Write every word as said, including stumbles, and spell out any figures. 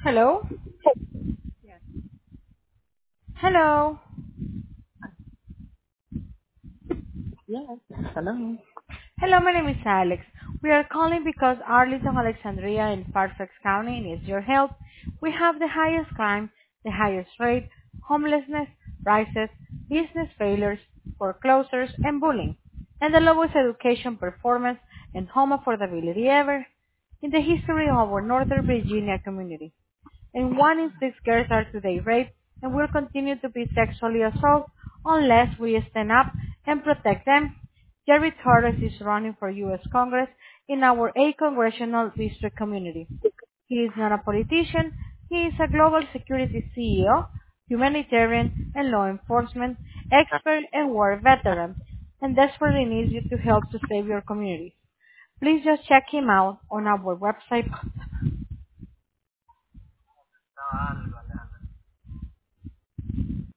Hello? Yes. Hello? Yes. Hello. Hello, my name is Alex. We are calling because Arlington, Alexandria, and Fairfax County needs your help. We have the highest crime, the highest rate, homelessness, prices, business failures, foreclosures, and bullying, and the lowest education performance and home affordability ever in the history of our Northern Virginia community. And one in six girls are today raped and will continue to be sexually assaulted unless we stand up and protect them. Jerry Torres is running for U S Congress in our eight congressional district community. He is not a politician. He is a global security C E O, humanitarian and law enforcement expert and war veteran, and desperately needs you to help to save your community. Please just check him out on our website